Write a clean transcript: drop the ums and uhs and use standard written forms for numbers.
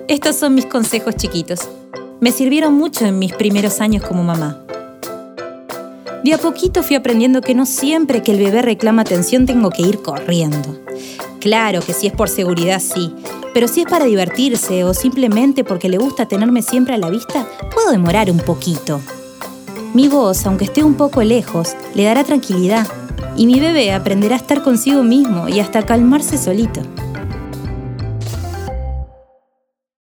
Estos son mis consejos chiquitos. Me sirvieron mucho en mis primeros años como mamá. De a poquito fui aprendiendo que no siempre que el bebé reclama atención tengo que ir corriendo. Claro que si es por seguridad sí, pero si es para divertirse o simplemente porque le gusta tenerme siempre a la vista, puedo demorar un poquito. Mi voz, aunque esté un poco lejos, le dará tranquilidad y mi bebé aprenderá a estar consigo mismo y hasta calmarse solito.